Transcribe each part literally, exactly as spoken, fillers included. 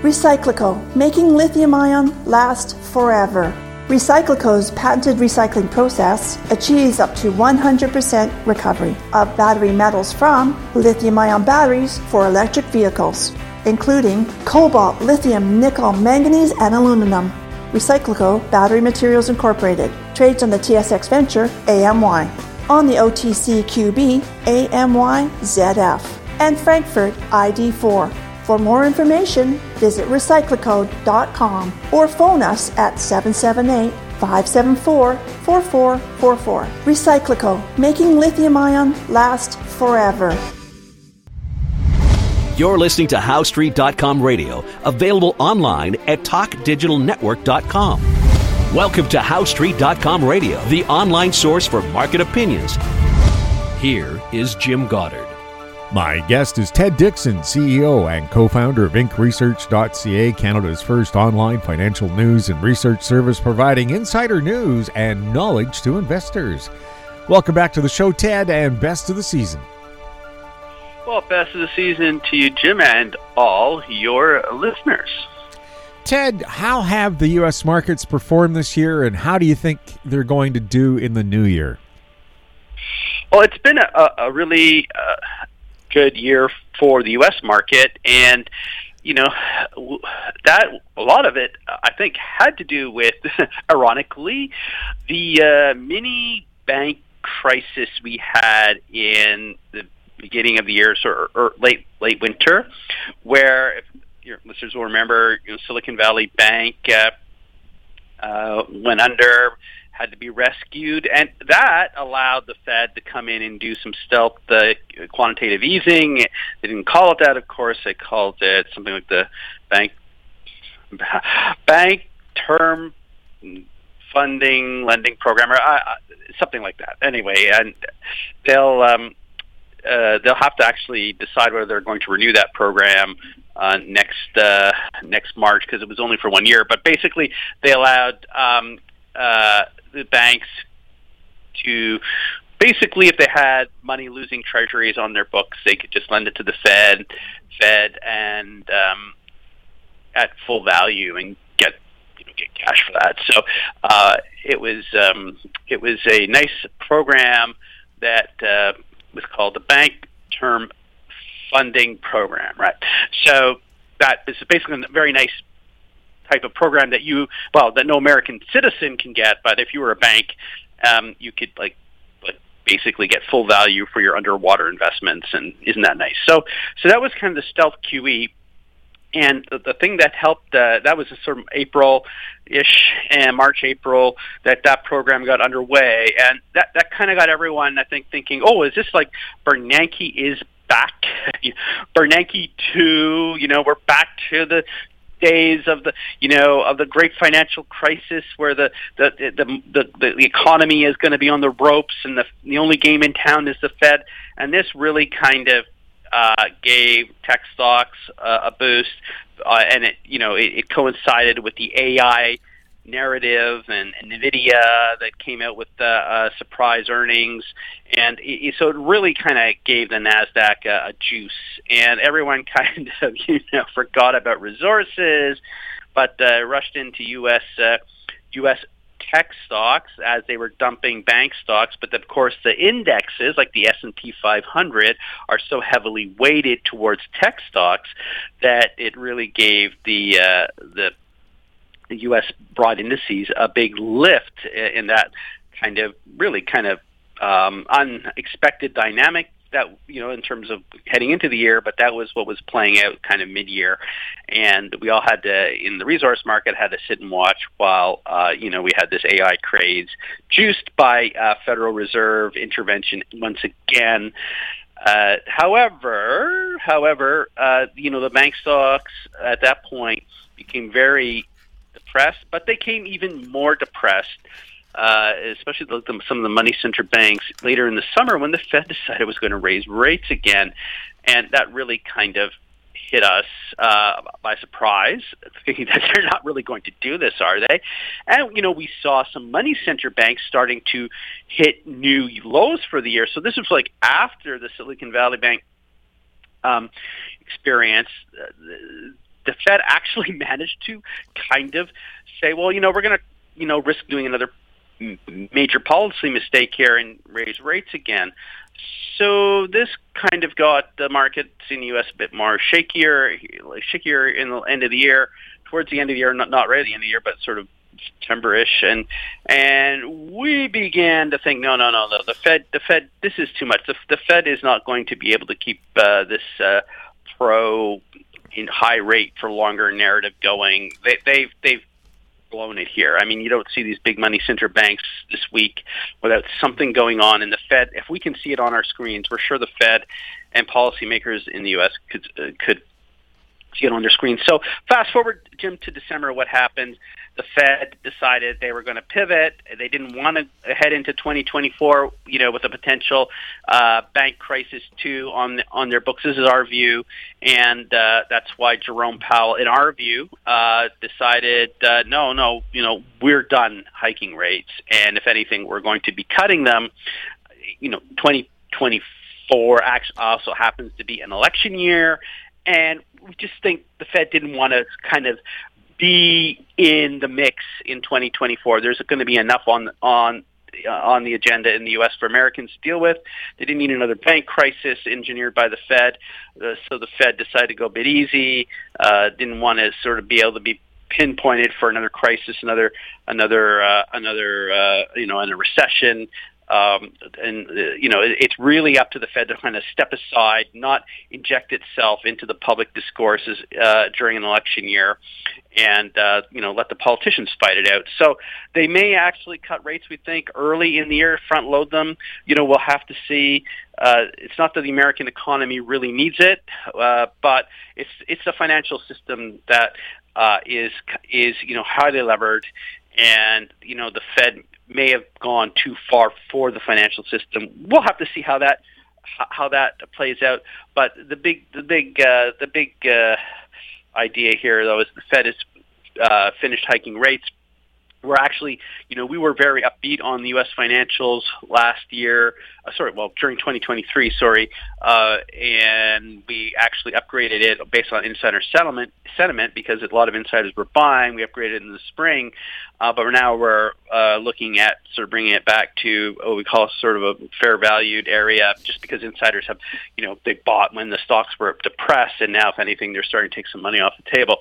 Recyclico, making lithium-ion last forever. Recyclico's patented recycling process achieves up to one hundred percent recovery of battery metals from lithium-ion batteries for electric vehicles, including cobalt, lithium, nickel, manganese, and aluminum. Recyclico Battery Materials Incorporated trades on the T S X Venture A M Y, on the O T C Q B A M Y Z F, and Frankfurt I D four. For more information, visit recyclico dot com or phone us at seven seven eight, five seven four, four four four four. Recyclico, making lithium-ion last forever. You're listening to How Street dot com radio, available online at talk digital network dot com. Welcome to How Street dot com radio, the online source for market opinions. Here is Jim Goddard. My guest is Ted Dixon, C E O and co-founder of Inc Research dot C A, Canada's first online financial news and research service providing insider news and knowledge to investors. Welcome back to the show, Ted, and best of the season. Well, best of the season to you, Jim, and all your listeners. Ted, how have the U S markets performed this year, and how do you think they're going to do in the new year? Well, it's been a, a really uh, good year for the U S market, and you know that a lot of it, I think, had to do with, ironically, the uh, mini bank crisis we had in the beginning of the year, or, or late late winter, where, if your listeners will remember, you know, Silicon Valley Bank uh, uh, went under, had to be rescued, and that allowed the Fed to come in and do some stealth uh, quantitative easing. They didn't call it that, of course. They called it something like the bank bank term funding lending program, or uh, something like that. Anyway, and they'll um, uh, they'll have to actually decide whether they're going to renew that program uh, next uh, next March, because it was only for one year. But basically, they allowed um, uh, the banks to basically, if they had money losing treasuries on their books, they could just lend it to the Fed, Fed, and um, at full value and get you know, get cash for that. So uh, it was um, it was a nice program that uh, was called the Bank Term Funding Program, right? So that is basically a very nice type of program that you, well, that no American citizen can get, but if you were a bank, um, you could like, like basically get full value for your underwater investments, and isn't that nice? So, so that was kind of the stealth Q E, and the, the thing that helped, uh, that was sort of April-ish and March, April, that that program got underway, and that, that kind of got everyone, I think, thinking, oh, is this like Bernanke is back? Bernanke two, you know, we're back to the days of the, you know, of the great financial crisis, where the the the the, the economy is going to be on the ropes, and the the only game in town is the Fed. And this really kind of uh, gave tech stocks uh, a boost, uh, and it you know it, it coincided with the A I narrative and, and NVIDIA that came out with uh, uh, surprise earnings, and it, so it really kind of gave the NASDAQ a, a juice, and everyone kind of you know forgot about resources, but uh, rushed into U S uh, U S tech stocks as they were dumping bank stocks. But of course, the indexes like the S and P five hundred are so heavily weighted towards tech stocks that it really gave the uh, the the U S broad indices a big lift in that kind of really kind of um, unexpected dynamic that, you know, in terms of heading into the year, but that was what was playing out kind of mid-year. And we all had to, in the resource market, had to sit and watch while, uh, you know, we had this A I craze juiced by uh, Federal Reserve intervention once again. Uh, however, however, uh, you know, the bank stocks at that point became very depressed, but they came even more depressed, uh, especially the, the, some of the money center banks later in the summer when the Fed decided it was going to raise rates again. And that really kind of hit us uh, by surprise, thinking that they're not really going to do this, are they? And, you know, we saw some money center banks starting to hit new lows for the year. So this was like after the Silicon Valley Bank um, experience. Uh, the Fed actually managed to kind of say, well, you know, we're going to, you know, risk doing another major policy mistake here and raise rates again. So this kind of got the markets in the U S a bit more shakier, shakier in the end of the year, towards the end of the year, not not right at the end of the year, but sort of September-ish, and and we began to think, no, no, no, no, the Fed, the Fed, this is too much. The, the Fed is not going to be able to keep uh, this uh, pro in high rate for longer narrative going. They, they've they've blown it here. I mean, you don't see these big money center banks this week without something going on in the Fed. If we can see it on our screens, we're sure the Fed and policymakers in the U S could uh, could see it on their screens. So fast forward, Jim, to December, what happened? The Fed decided they were going to pivot. They didn't want to head into twenty twenty-four, you know, with a potential uh, bank crisis too on on their books. This is our view, and uh, that's why Jerome Powell, in our view, uh, decided, uh, no, no, you know, we're done hiking rates, and if anything, we're going to be cutting them. You know, twenty twenty-four actually also happens to be an election year, and we just think the Fed didn't want to kind of be in the mix in twenty twenty-four. There's going to be enough on on uh, on the agenda in the U S for Americans to deal with. They didn't need another bank crisis engineered by the Fed, uh, so the Fed decided to go a bit easy. Uh, didn't want to sort of be able to be pinpointed for another crisis, another another uh, another uh, you know, in a recession. Um, and, uh, you know, it, it's really up to the Fed to kind of step aside, not inject itself into the public discourses uh, during an election year, and, uh, you know, let the politicians fight it out. So they may actually cut rates, we think, early in the year, front load them. You know, we'll have to see. Uh, it's not that the American economy really needs it, uh, but it's it's a financial system that uh, is, is, you know, highly levered, and, you know, the Fed may have gone too far for the financial system. We'll have to see how that how that plays out. But the big the big uh, the big uh, idea here, though, is the Fed has uh, finished hiking rates. We're actually, you know, we were very upbeat on the U S financials last year. Uh, sorry, well, during twenty twenty-three, sorry, uh, and we actually upgraded it based on insider settlement sentiment because a lot of insiders were buying. We upgraded it in the spring, uh, but now we're uh, looking at sort of bringing it back to what we call sort of a fair valued area, just because insiders have, you know, they bought when the stocks were depressed, and now, if anything, they're starting to take some money off the table.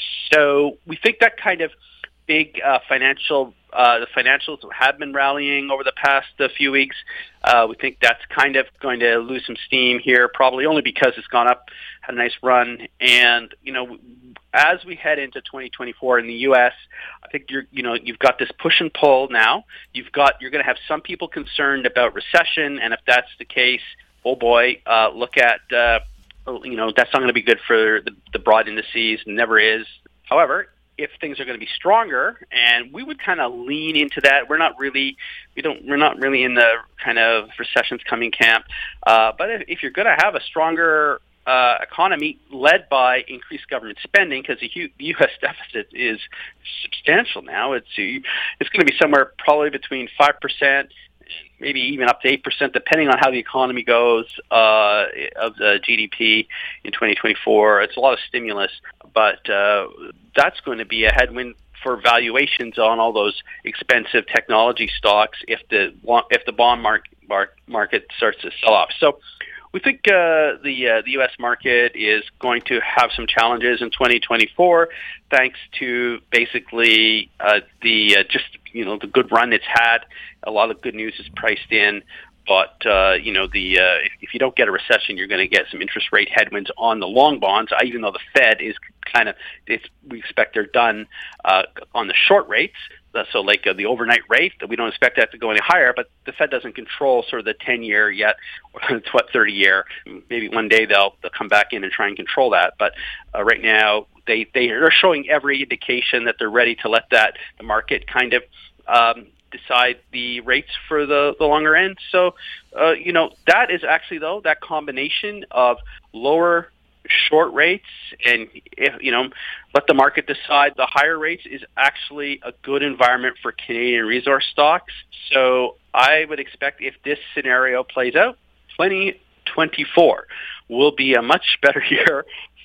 So we think that kind of big uh, financial, uh, the financials have been rallying over the past uh, few weeks. Uh, we think that's kind of going to lose some steam here, probably only because it's gone up, had a nice run. And, you know, as we head into twenty twenty-four in the U S, I think you're, you know, you've got this push and pull now. You've got, you're going to have some people concerned about recession. And if that's the case, oh boy, uh, look at, uh, you know, that's not going to be good for the, the broad indices. Never is. However, if things are going to be stronger, and we would kind of lean into that. We're not really, we don't, we're not really in the kind of recessions coming camp. Uh, but if, if you're going to have a stronger uh, economy led by increased government spending, because the U, the U S deficit is substantial now, it's it's going to be somewhere probably between five percent, maybe even up to eight percent, depending on how the economy goes, uh, of the G D P in twenty twenty-four. It's a lot of stimulus, but uh, that's going to be a headwind for valuations on all those expensive technology stocks if the if the bond market market starts to sell off. So we think uh, the uh, the U S market is going to have some challenges in twenty twenty-four, thanks to basically uh, the uh, just you know the good run it's had. A lot of good news is priced in, but uh, you know the uh, if, if you don't get a recession, you're going to get some interest rate headwinds on the long bonds. Even though the Fed is kind of, it's, we expect they're done uh, on the short rates. So like uh, the overnight rate, that we don't expect that to go any higher, but the Fed doesn't control sort of the ten-year yet, or the thirty-year. Maybe one day they'll, they'll come back in and try and control that. But uh, right now, they, they are showing every indication that they're ready to let that, the market kind of um, decide the rates for the, the longer end. So, uh, you know, that is actually, though, that combination of lower short rates and, if you know, let the market decide the higher rates is actually a good environment for Canadian resource stocks. So I would expect, if this scenario plays out, twenty twenty-four will be a much better year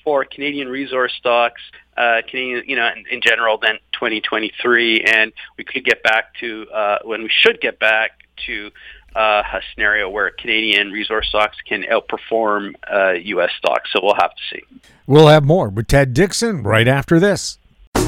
for Canadian resource stocks, uh, Canadian, you know, in, in general, then twenty twenty-three, and we could get back to uh, when we should get back to uh, a scenario where Canadian resource stocks can outperform uh, U S stocks. So we'll have to see. We'll have more with Ted Dixon right after this.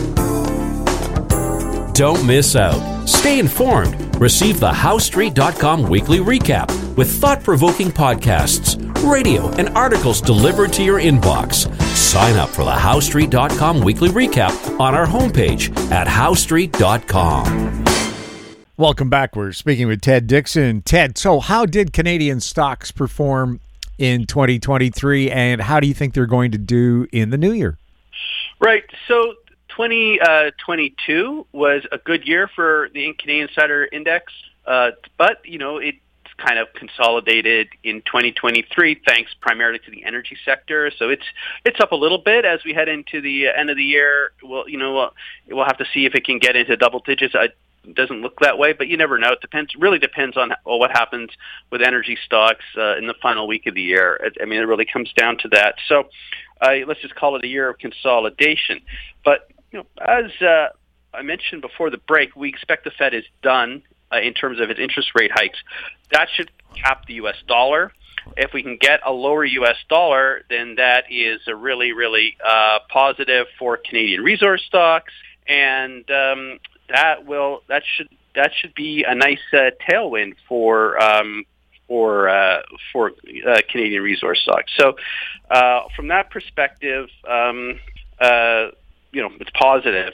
Don't miss out. Stay informed. Receive the House Street dot com weekly recap with thought-provoking podcasts, radio, and articles delivered to your inbox. Sign up for the House Street dot com weekly recap on our homepage at House Street dot com. Welcome back. We're speaking with Ted Dixon. Ted, so how did Canadian stocks perform in twenty twenty-three, and how do you think they're going to do in the new year? Right. So twenty twenty-two was a good year for the Canadian Insider Index, uh, but, you know, it's kind of consolidated in twenty twenty-three thanks primarily to the energy sector. So it's it's up a little bit as we head into the end of the year. Well, you know, we'll, we'll have to see if it can get into double digits. I, It doesn't look that way, but you never know. It depends. Really depends on what happens with energy stocks uh, in the final week of the year. I mean, it really comes down to that. So uh, let's just call it a year of consolidation. But you know, as uh, I mentioned before the break, we expect the Fed is done uh, in terms of its interest rate hikes. That should cap the U S dollar. If we can get a lower U S dollar, then that is a really, really uh, positive for Canadian resource stocks, and um, That will that should that should be a nice uh, tailwind for um, for uh, for uh, Canadian resource stocks. So uh, from that perspective, um, uh, you know, it's positive.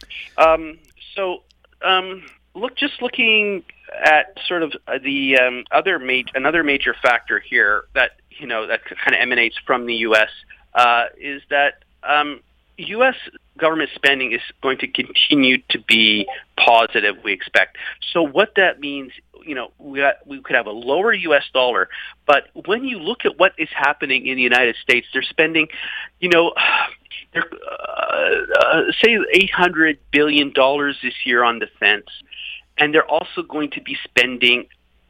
Um, so um, look, just looking at sort of the um, other major another major factor here that you know that kind of emanates from the U S uh, is that um, U S government spending is going to continue to be positive, we expect. So what that means, you know, we, got, we could have a lower U S dollar, but when you look at what is happening in the United States, they're spending, you know, they're, uh, uh, say eight hundred billion dollars this year on defense, and they're also going to be spending,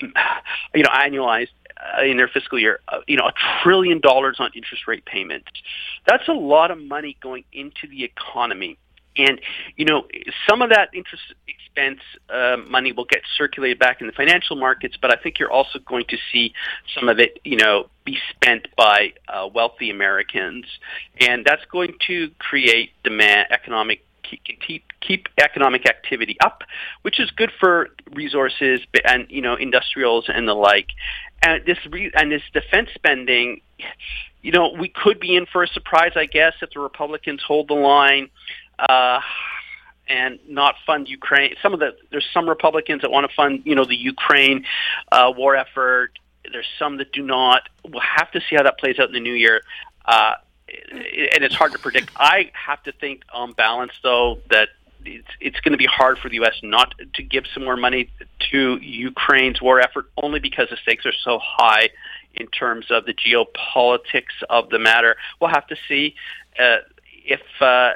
you know, annualized, Uh, in their fiscal year, uh, you know, a trillion dollars on interest rate payments. That's a lot of money going into the economy. And, you know, some of that interest expense uh, money will get circulated back in the financial markets, but I think you're also going to see some of it, you know, be spent by uh, wealthy Americans. And that's going to create demand, economic Keep, keep economic activity up, which is good for resources and, you know, industrials and the like. And this re, and this defense spending, you know, we could be in for a surprise, I guess, if the Republicans hold the line uh, and not fund Ukraine. Some of the there's some Republicans that want to fund, you know, the Ukraine uh, war effort. There's some that do not. We'll have to see how that plays out in the new year. Uh, And it's hard to predict. I have to think on balance, though, that it's, it's going to be hard for the U S not to give some more money to Ukraine's war effort, only because the stakes are so high in terms of the geopolitics of the matter. We'll have to see uh, if uh,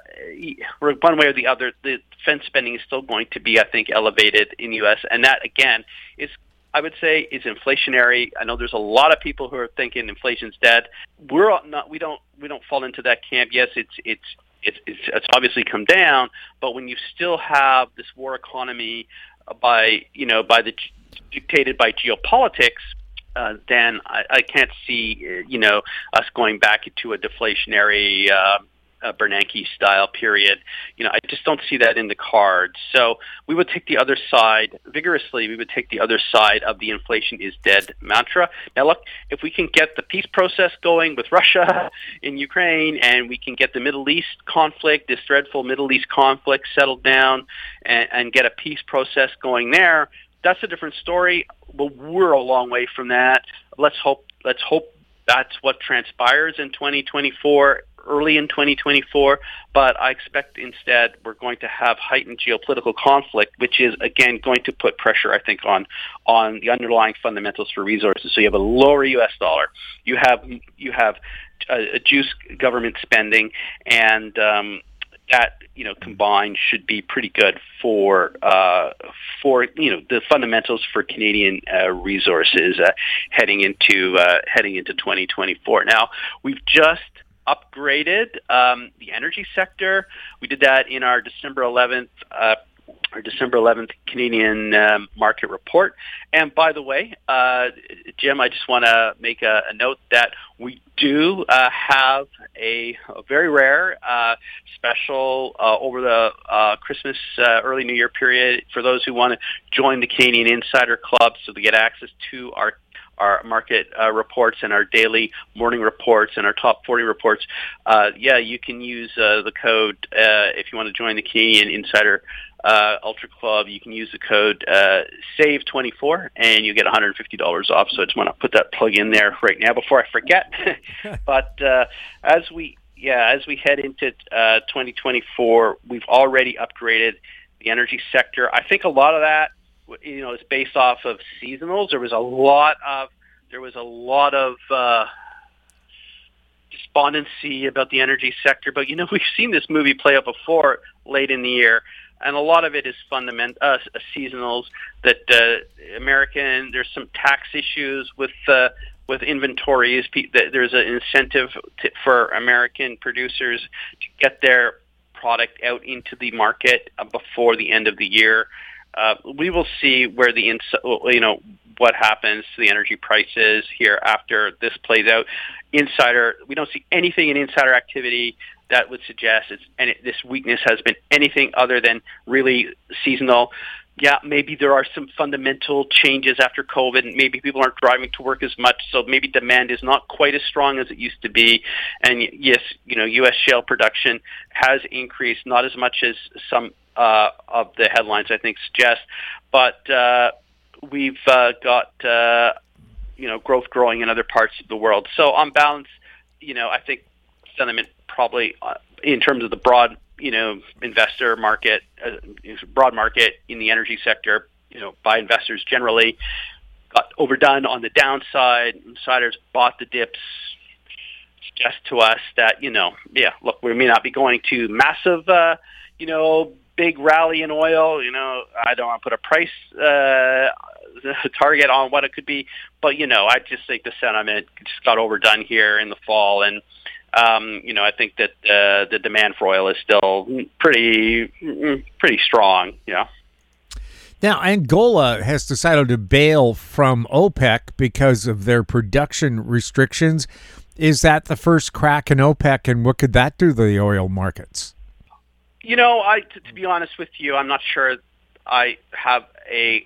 one way or the other, the defense spending is still going to be, I think, elevated in the U S, and that, again, is I would say is inflationary. I know there's a lot of people who are thinking inflation's dead. We're not. We don't. We don't fall into that camp. Yes, it's it's it's it's, it's obviously come down, but when you still have this war economy by you know by the dictated by geopolitics, uh, then I, I can't see you know us going back into a deflationary Uh, Uh, Bernanke-style period. You know, I just don't see that in the cards. So we would take the other side, vigorously, we would take the other side of the inflation is dead mantra. Now, look, if we can get the peace process going with Russia in Ukraine, and we can get the Middle East conflict, this dreadful Middle East conflict settled down and, and get a peace process going there, that's a different story. But we're a long way from that. Let's hope, let's hope that's what transpires in twenty twenty-four, early in twenty twenty-four, but I expect instead we're going to have heightened geopolitical conflict, which is, again, going to put pressure, I think, on on the underlying fundamentals for resources. So you have a lower U S dollar, you have you have a, a juice government spending, and um, that you know combined should be pretty good for uh, for you know the fundamentals for Canadian uh, resources uh, heading into uh, heading into twenty twenty-four. Now we've just upgraded um, the energy sector. We did that in our December eleventh uh, our December eleventh Canadian um, market report. And by the way, uh, Jim, I just want to make a, a note that we do uh, have a, a very rare uh, special uh, over the uh, Christmas, uh, early New Year period for those who want to join the Canadian Insider Club, so they get access to our our market uh, reports and our daily morning reports and our top forty reports. Uh, yeah, you can use uh, the code uh, if you want to join the Canadian Insider uh, Ultra Club. You can use the code uh, save twenty-four and you get one hundred fifty dollars off. So I just want to put that plug in there right now before I forget. But uh, as we yeah as we head into uh, twenty twenty-four, we've already upgraded the energy sector. I think a lot of that, you know, it's based off of seasonals. There was a lot of there was a lot of uh, despondency about the energy sector, but you know, we've seen this movie play out before late in the year, and a lot of it is fundament uh, seasonals. That uh, American there's some tax issues with uh, with inventories. There's an incentive to, for American producers to get their product out into the market uh, before the end of the year. Uh, we will see where the ins- you know what happens to the energy prices here after this plays out. Insider, we don't see anything in insider activity that would suggest it's and it, this weakness has been anything other than really seasonal. Yeah, maybe there are some fundamental changes after COVID. Maybe people aren't driving to work as much, so maybe demand is not quite as strong as it used to be. And yes, you know, U S shale production has increased, not as much as some uh, of the headlines I think suggest, but uh, we've uh, got uh, you know growth growing in other parts of the world. So on balance, you know, I think sentiment probably uh, in terms of the broad, you know, investor market, uh, broad market in the energy sector, you know, by investors generally, got overdone on the downside. Insiders bought the dips. Suggest to us that, you know, yeah, look, we may not be going to massive, uh, you know, big rally in oil. You know, I don't want to put a price uh, target on what it could be, but, you know, I just think the sentiment just got overdone here in the fall. And, Um, you know, I think that uh, the demand for oil is still pretty, pretty strong. Yeah. Now, Angola has decided to bail from OPEC because of their production restrictions. Is that the first crack in OPEC, and what could that do to the oil markets? You know, I to, to be honest with you, I'm not sure I have a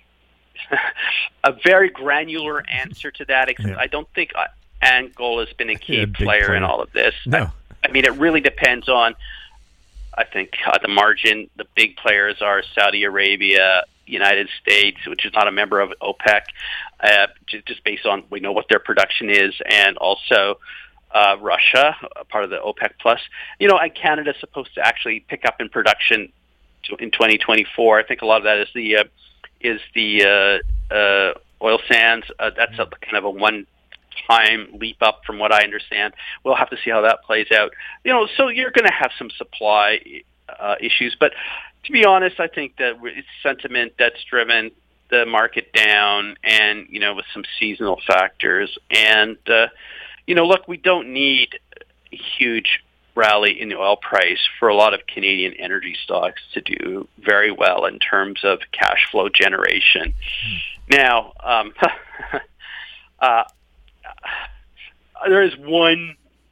a very granular answer to that. Except yeah. I don't think I, Angola's been a key yeah, player, player in all of this. No. I, I mean, it really depends on, I think, at the margin, the big players are Saudi Arabia, United States, which is not a member of OPEC, uh, just based on we know what their production is, and also uh, Russia, part of the OPEC Plus. You know, and Canada's supposed to actually pick up in production to, in twenty twenty-four. I think a lot of that is the uh, is the uh, uh, oil sands. Uh, that's a, kind of a one. time leap up from what I understand. We'll have to see how that plays out. You know, so you're going to have some supply uh, issues, but to be honest, I think that it's sentiment that's driven the market down, and, you know, with some seasonal factors. And, uh, you know, look, we don't need a huge rally in the oil price for a lot of Canadian energy stocks to do very well in terms of cash flow generation. Mm. Now, um, uh, there is one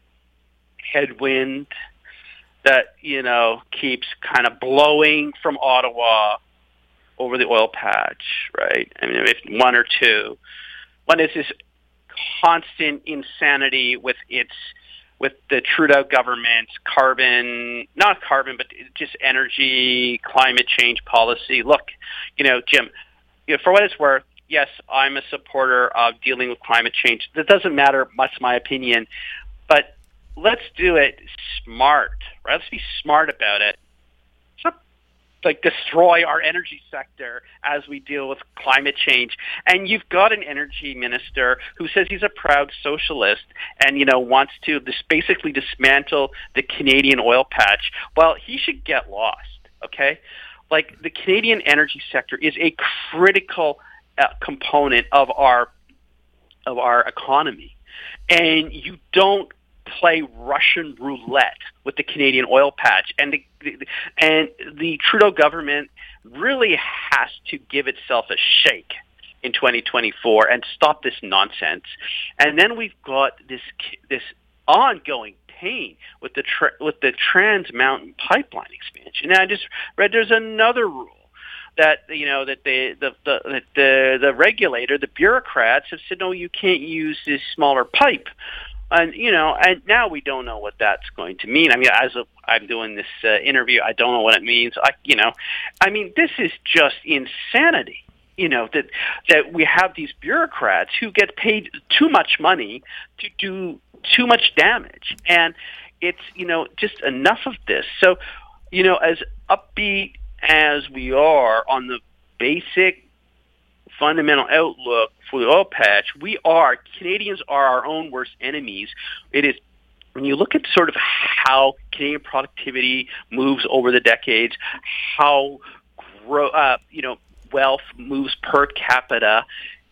headwind that, you know, keeps kind of blowing from Ottawa over the oil patch, right? I mean, if one or two. One is this constant insanity with its with the Trudeau government's carbon, not carbon, but just energy, climate change policy. Look, you know, Jim, you know, for what it's worth, yes, I'm a supporter of dealing with climate change. That doesn't matter much, my opinion, but let's do it smart, right? Let's be smart about it. Let's not, like, destroy our energy sector as we deal with climate change. And you've got an energy minister who says he's a proud socialist and, you know, wants to dis- basically dismantle the Canadian oil patch. Well, he should get lost, okay? Like, the Canadian energy sector is a critical Uh, component of our of our economy, and you don't play Russian roulette with the Canadian oil patch, and the, the and the Trudeau government really has to give itself a shake in twenty twenty-four and stop this nonsense. And then we've got this this ongoing pain with the tra- with the Trans Mountain Pipeline expansion. And I just read there's another rule that you know that the the the that the, the regulator, the bureaucrats have said no, you can't use this smaller pipe. And you know, and now we don't know what that's going to mean. I mean, as a, I'm doing this uh, interview, I don't know what it means. I, you know, I mean, this is just insanity. You know, that that we have these bureaucrats who get paid too much money to do too much damage, and it's you know just enough of this. So, you know, as upbeat as we are on the basic fundamental outlook for the oil patch, we are, Canadians are our own worst enemies. It is, when you look at sort of how Canadian productivity moves over the decades, how, grow, uh, you know, wealth moves per capita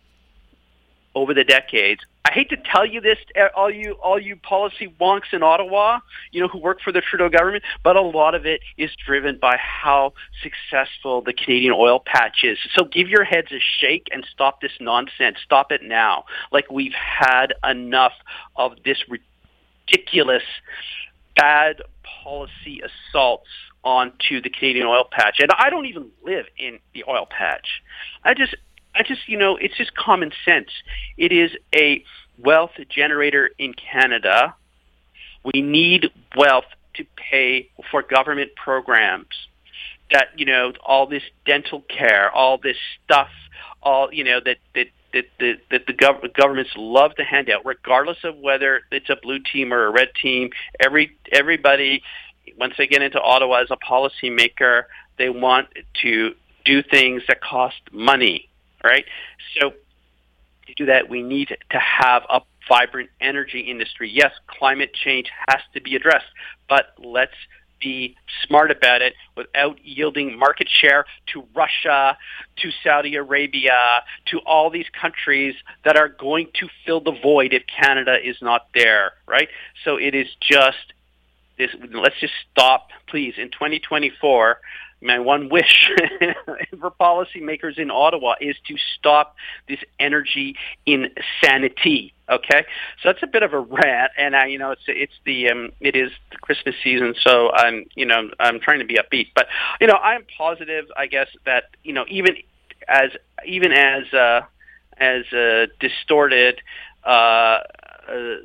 over the decades. I hate to tell you this, all you all you policy wonks in Ottawa, you know, who work for the Trudeau government, but a lot of it is driven by how successful the Canadian oil patch is. So give your heads a shake and stop this nonsense. Stop it now. Like, we've had enough of this ridiculous bad policy assaults onto the Canadian oil patch. And I don't even live in the oil patch. I just I just, you know, it's just common sense. It is a wealth generator in Canada. We need wealth to pay for government programs that, you know, all this dental care, all this stuff, all, you know, that, that, that, that, that the gov- governments love to hand out, regardless of whether it's a blue team or a red team. Every Everybody, once they get into Ottawa as a policymaker, they want to do things that cost money. Right? So to do that, we need to have a vibrant energy industry. Yes, climate change has to be addressed, but let's be smart about it without yielding market share to Russia, to Saudi Arabia, to all these countries that are going to fill the void if Canada is not there, right? So it is just this. Let's just stop, please, in twenty twenty-four. My one wish for policymakers in Ottawa is to stop this energy insanity. Okay, so that's a bit of a rant, and I, you know, it's it's the um, it is the Christmas season, so I'm you know I'm trying to be upbeat, but you know I'm positive, I guess, that you know even as even as uh, as uh, distorted uh, uh,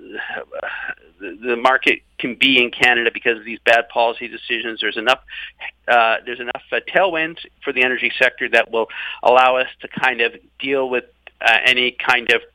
the market can be in Canada because of these bad policy decisions. There's enough uh, there's enough uh, tailwinds for the energy sector that will allow us to kind of deal with uh, any kind of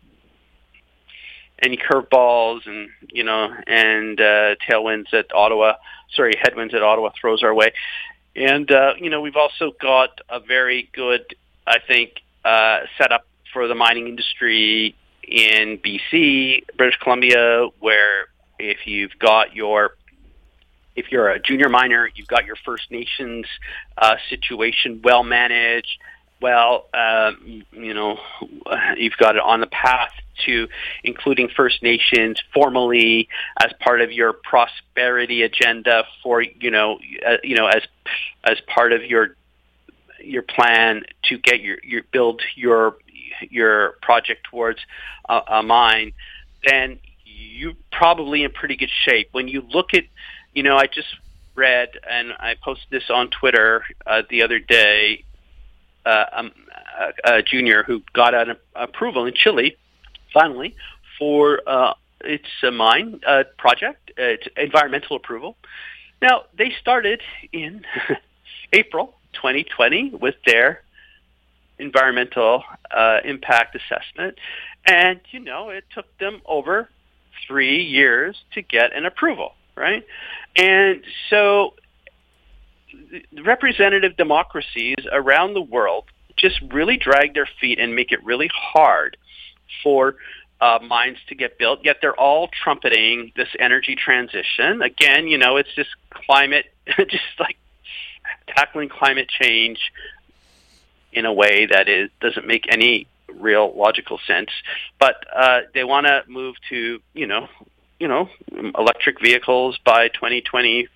any curveballs and you know and uh, tailwinds that Ottawa, sorry, headwinds that Ottawa throws our way. And uh, you know we've also got a very good, I think, uh, setup for the mining industry in B C, British Columbia, where if you've got your, if you're a junior miner, you've got your First Nations uh, situation well managed. Well, um, you know, you've got it on the path to including First Nations formally as part of your prosperity agenda for, you know, uh, you know, as as part of your your plan to get your, your build your your project towards a, a mine, then you're probably in pretty good shape. When you look at, you know, I just read, and I posted this on Twitter uh, the other day, uh, um, a, a junior who got an approval in Chile, finally, for uh, its a mine uh, project, uh, it's environmental approval. Now, they started in April twenty twenty with their environmental uh, impact assessment, and, you know, it took them over three years to get an approval, right? And so representative democracies around the world just really drag their feet and make it really hard for uh, mines to get built, yet they're all trumpeting this energy transition. Again, you know, it's just climate, just like tackling climate change in a way that is doesn't make any real logical sense. But uh, they want to move to, you know, you know, electric vehicles by twenty twenty.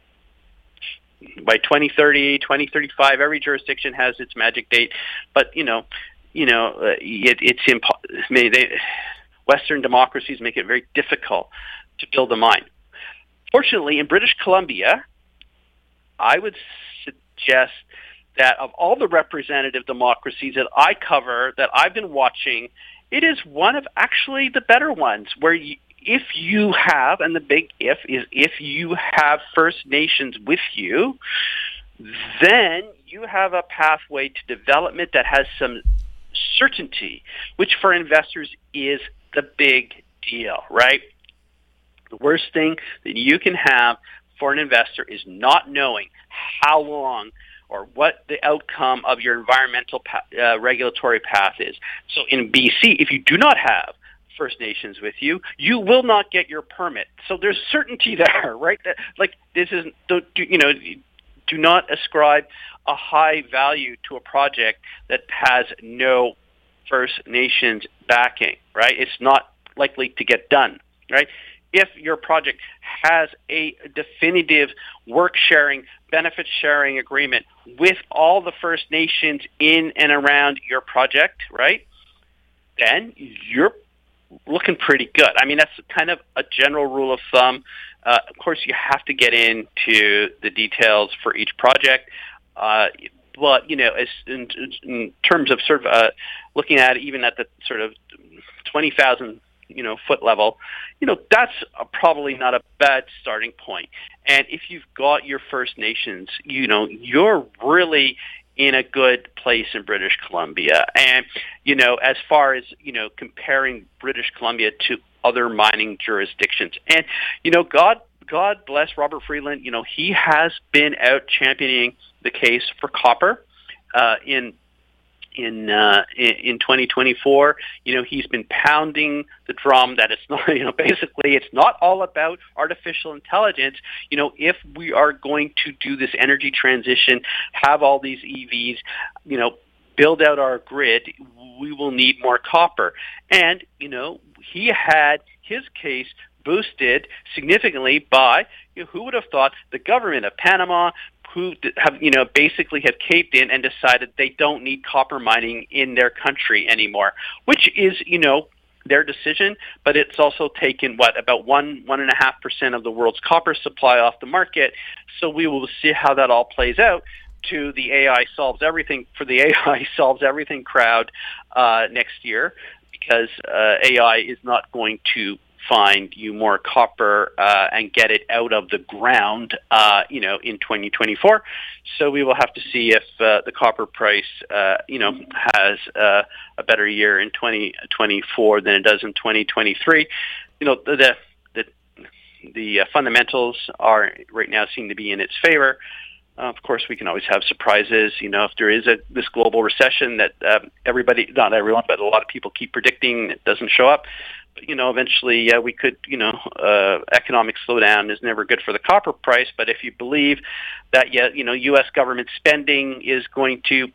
By twenty thirty, twenty thirty-five, every jurisdiction has its magic date. But, you know, you know, uh, it, it's impo- they, Western democracies make it very difficult to build a mine. Fortunately, in British Columbia, I would suggest that of all the representative democracies that I cover, that I've been watching, it is one of actually the better ones, where you, if you have, and the big if is if you have First Nations with you, then you have a pathway to development that has some certainty, which for investors is the big deal, right? The worst thing that you can have for an investor is not knowing how long or what the outcome of your environmental pa- uh, regulatory path is. So in B C, if you do not have First Nations with you, you will not get your permit. So there's certainty there, right? That, like, this is, do, you know, do not ascribe a high value to a project that has no First Nations backing, right? It's not likely to get done, right? If your project has a definitive work-sharing, benefit-sharing agreement with all the First Nations in and around your project, right, then you're looking pretty good. I mean, that's kind of a general rule of thumb. Uh, of course, you have to get into the details for each project. Uh, but, you know, as in, in terms of sort of uh, looking at it, even at the sort of twenty thousand, you know, foot level, you know, that's a, probably not a bad starting point. And if you've got your First Nations, you know, you're really in a good place in British Columbia. And, you know, as far as, you know, comparing British Columbia to other mining jurisdictions. And, you know, God God bless Robert Friedland, you know, he has been out championing the case for copper uh, in in uh, in twenty twenty-four. You know, he's been pounding the drum that it's not, you know, basically it's not all about artificial intelligence. You know, if we are going to do this energy transition, have all these E Vs, you know, build out our grid, we will need more copper. And, you know, he had his case boosted significantly by, you know, who would have thought, the government of Panama, who have, you know, basically have caved in and decided they don't need copper mining in their country anymore, which is, you know, their decision, but it's also taken, what, about one, one and a half percent of the world's copper supply off the market. So we will see how that all plays out to the A I solves everything, for the A I solves everything crowd uh, next year, because uh, A I is not going to find you more copper uh, and get it out of the ground, uh, you know, in twenty twenty-four. So we will have to see if uh, the copper price, uh, you know, has uh, a better year in twenty twenty-four than it does in twenty twenty-three. You know, the the the uh, fundamentals are right now seem to be in its favor. Uh, of course, we can always have surprises. You know, if there is a this global recession that um, everybody, not everyone, but a lot of people keep predicting, it doesn't show up. But, you know, eventually uh, we could, you know, uh, economic slowdown is never good for the copper price. But if you believe that, yeah, you know, U S government spending is going to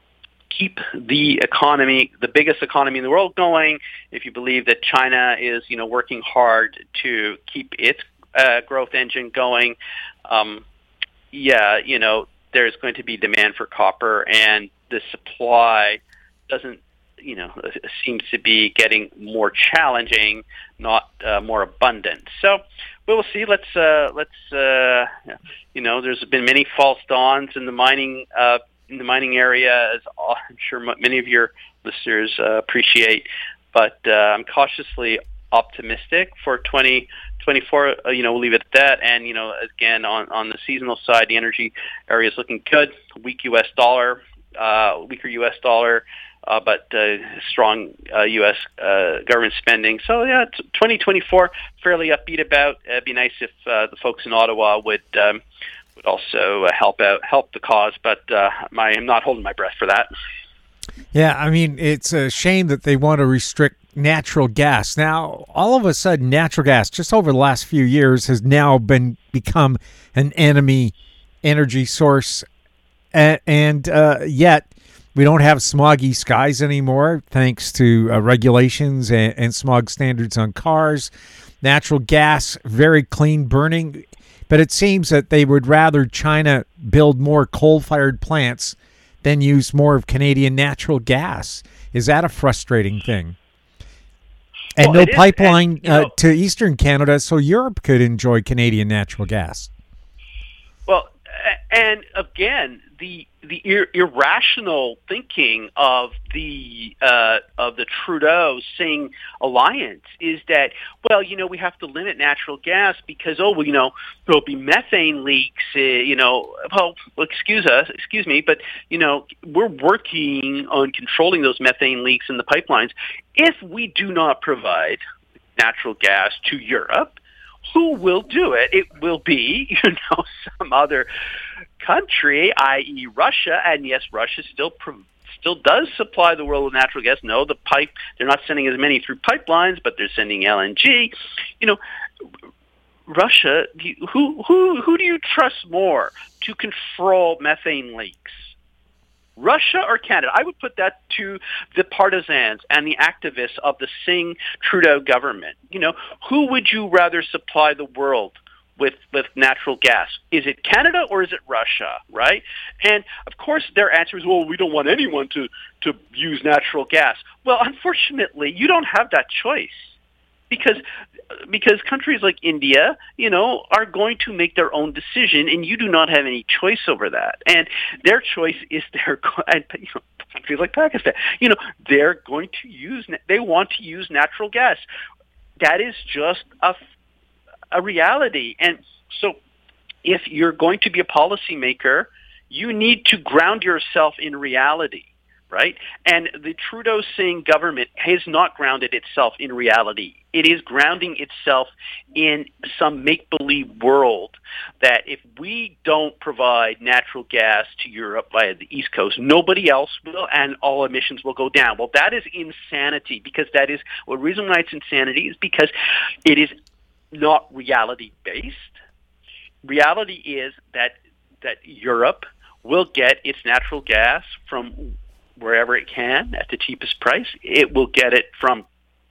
keep the economy, the biggest economy in the world, going, if you believe that China is, you know, working hard to keep its uh, growth engine going, um, yeah, you know, there's going to be demand for copper, and the supply doesn't, you know, seems to be getting more challenging, not uh, more abundant. So we will see. Let's, uh, let's, uh, you know, there's been many false dawns in the mining, uh, in the mining area, as I'm sure many of your listeners uh, appreciate. But uh, I'm cautiously optimistic for twenty twenty-four. Uh, you know, we'll leave it at that. And, you know, again, on, on the seasonal side, the energy area is looking good. Weak U S dollar, uh, weaker U S dollar. Uh, but uh, strong uh, U S uh, government spending. So, yeah, t- twenty twenty-four, fairly upbeat about. It'd be nice if uh, the folks in Ottawa would um, would also uh, help out, help the cause. But uh, my, I'm not holding my breath for that. Yeah, I mean, it's a shame that they want to restrict natural gas. Now, all of a sudden, natural gas, just over the last few years, has now been become an enemy energy source. And, and uh, yet, we don't have smoggy skies anymore, thanks to uh, regulations and, and smog standards on cars. natural gas, very clean burning. But it seems that they would rather China build more coal-fired plants than use more of Canadian natural gas. Is that a frustrating thing? And well, no pipeline and, you know, uh, to Eastern Canada, so Europe could enjoy Canadian natural gas. Well, and again, the the ir- irrational thinking of the uh, of the Trudeau-Singh alliance is that, well, you know, we have to limit natural gas because, oh, well, you know, there'll be methane leaks. Uh, you know, well, excuse us, excuse me, but you know, we're working on controlling those methane leaks in the pipelines. If we do not provide natural gas to Europe, who will do it? It will be, you know, some other country, that is. Russia. And yes, Russia still pro- still does supply the world with natural gas. No, the pipe, they're not sending as many through pipelines, but they're sending L N G. You know, Russia, who who who do you trust more to control methane leaks? Russia or Canada? I would put that to the partisans and the activists of the Singh-Trudeau government. You know, who would you rather supply the world with, with natural gas? Is it Canada or is it Russia, right? And, of course, their answer is, well, we don't want anyone to, to use natural gas. Well, unfortunately, you don't have that choice. Because because countries like India, you know, are going to make their own decision, and you do not have any choice over that. And their choice is their, and, you know, countries like Pakistan, you know, they're going to use, they want to use natural gas. That is just a, a reality. And so if you're going to be a policymaker, you need to ground yourself in reality. Right? And the Trudeau-Singh government has not grounded itself in reality. It is grounding itself in some make-believe world that if we don't provide natural gas to Europe via the East Coast, nobody else will, and all emissions will go down. Well, that is insanity, because that is, well, the reason why it's insanity is because it is not reality-based. Reality is that that Europe will get its natural gas from wherever it can at the cheapest price. It will get it from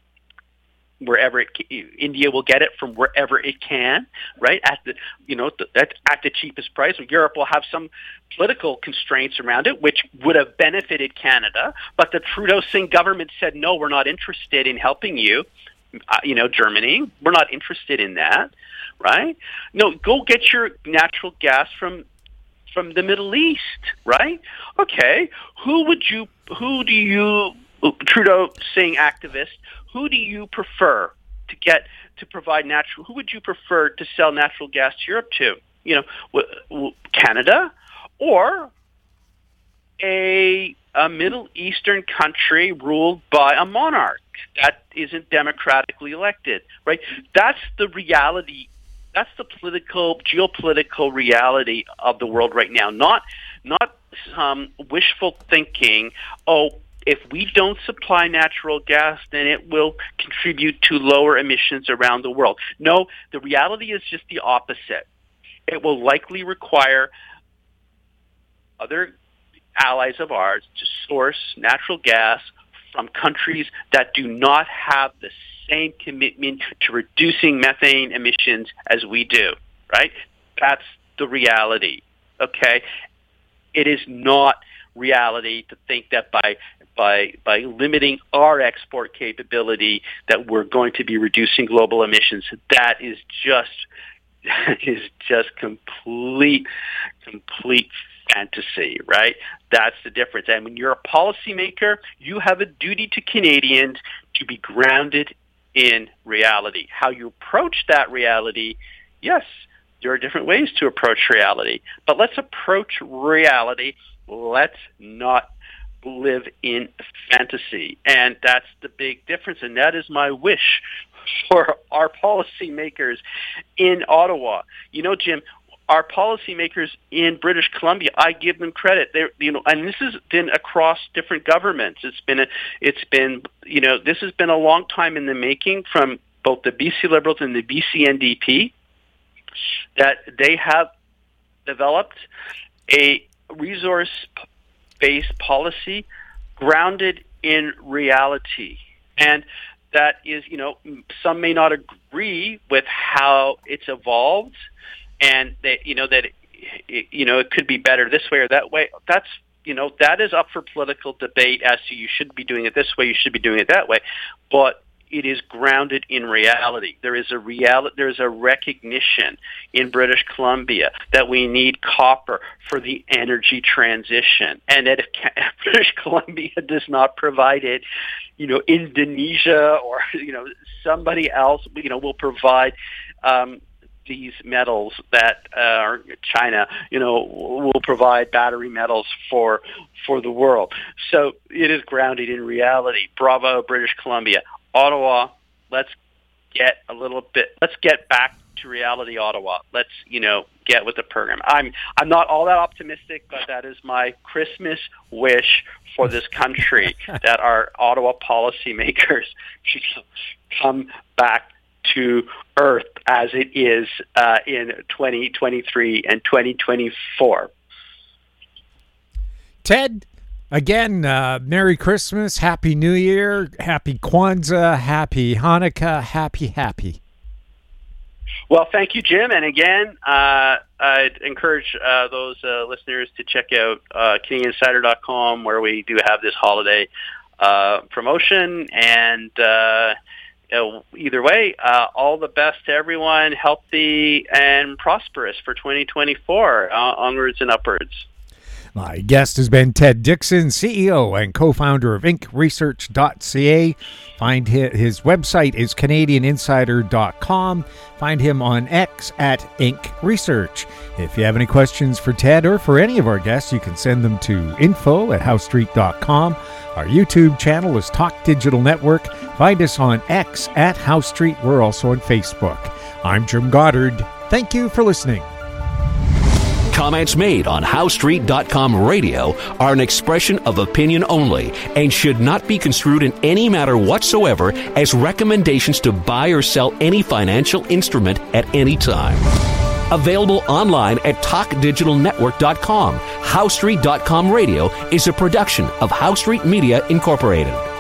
wherever it can. India will get it from wherever it can, right? At the, you know, at, at the cheapest price. Europe will have some political constraints around it, which would have benefited Canada. But the Trudeau-Singh government said, no, we're not interested in helping you. Uh, you know, Germany, we're not interested in that, right? No, go get your natural gas from from the Middle East, right? Okay, who would you, who do you, Trudeau-Singh activist, who do you prefer to get, to provide natural, who would you prefer to sell natural gas to Europe to? You know, w- w- Canada or a, a Middle Eastern country ruled by a monarch that isn't democratically elected, right? That's the reality. That's the political, geopolitical reality of the world right now. Not, not some wishful thinking. Oh, if we don't supply natural gas, then it will contribute to lower emissions around the world. No, the reality is just the opposite. It will likely require other allies of ours to source natural gas from countries that do not have the same commitment to reducing methane emissions as we do, right? That's the reality, okay? It is not reality to think that by by by limiting our export capability that we're going to be reducing global emissions. That is just is just complete complete fantasy, right? That's the difference. And when you're a policymaker, you have a duty to Canadians to be grounded in reality. How you approach that reality, yes, there are different ways to approach reality, but let's approach reality. Let's not live in fantasy. And that's the big difference, and that is my wish for our policymakers in Ottawa. You know, Jim, our policymakers in British Columbia, I give them credit. They're, you know, and this has been across different governments. It's been, a, it's been, you know, this has been a long time in the making from both the B C Liberals and the B C N D P, that they have developed a resource-based policy grounded in reality. And that is, you know, some may not agree with how it's evolved, and that, you know, that, it, you know, it could be better this way or that way. That's, you know, that is up for political debate as to you should be doing it this way, you should be doing it that way. But it is grounded in reality. There is a reality. There is a recognition in British Columbia that we need copper for the energy transition, and that if British Columbia does not provide it, you know, Indonesia or you know somebody else, you know, will provide um, these metals that uh, or China, you know, will provide battery metals for for the world. So it is grounded in reality. Bravo, British Columbia. Ottawa, let's get a little bit, let's get back to reality, Ottawa. Let's, you know, get with the program. I'm I'm not all that optimistic, but that is my Christmas wish for this country, that our Ottawa policymakers should come back to earth as it is uh, in twenty twenty-three and twenty twenty-four. Ted, again, uh, Merry Christmas, Happy New Year, Happy Kwanzaa, Happy Hanukkah, Happy, happy. Well, thank you, Jim. And again, uh, I'd encourage uh, those uh, listeners to check out uh, Canadian Insider dot com, where we do have this holiday uh, promotion. And uh, you know, either way, uh, all the best to everyone, healthy and prosperous for twenty twenty-four, uh, onwards and upwards. My guest has been Ted Dickson, C E O and co-founder of Inc Research dot C A. Find his, his website is Canadian Insider dot com. Find him on X at Inc Research. If you have any questions for Ted or for any of our guests, you can send them to info at house street dot com. Our YouTube channel is Talk Digital Network. Find us on X at House Street. We're also on Facebook. I'm Jim Goddard. Thank you for listening. Comments made on house street dot com radio are an expression of opinion only and should not be construed in any matter whatsoever as recommendations to buy or sell any financial instrument at any time. Available online at talk digital network dot com. house street dot com radio is a production of House Street Media Incorporated.